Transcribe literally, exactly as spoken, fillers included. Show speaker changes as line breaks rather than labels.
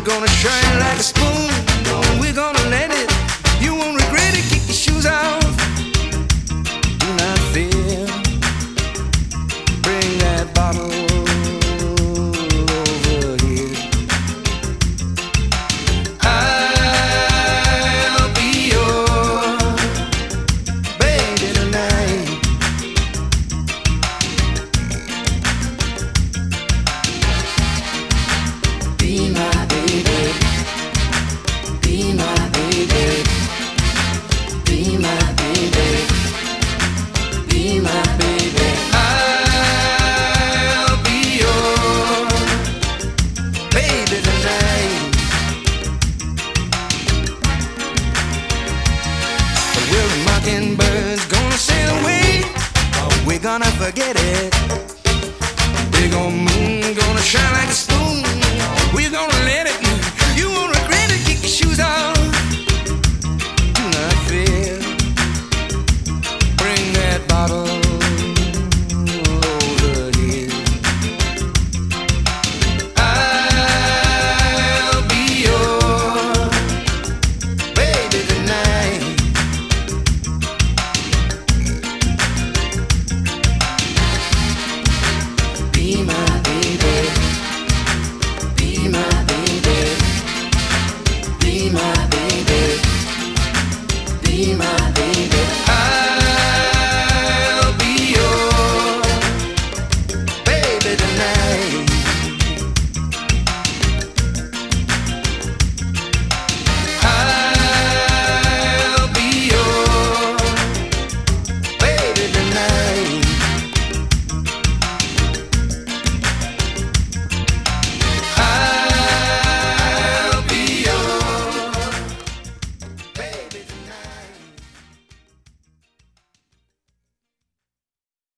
gonna shine like a spoon. Oh, we're gonna let it. You won't regret it. Kick your shoes off. Do not fear. Bring that bottle over here. I'll be your baby tonight. Be my baby. Be my baby. Be my baby. Be my baby. I'll be your baby tonight. Will the mockingbirds gonna sail away? Or we gonna forget it?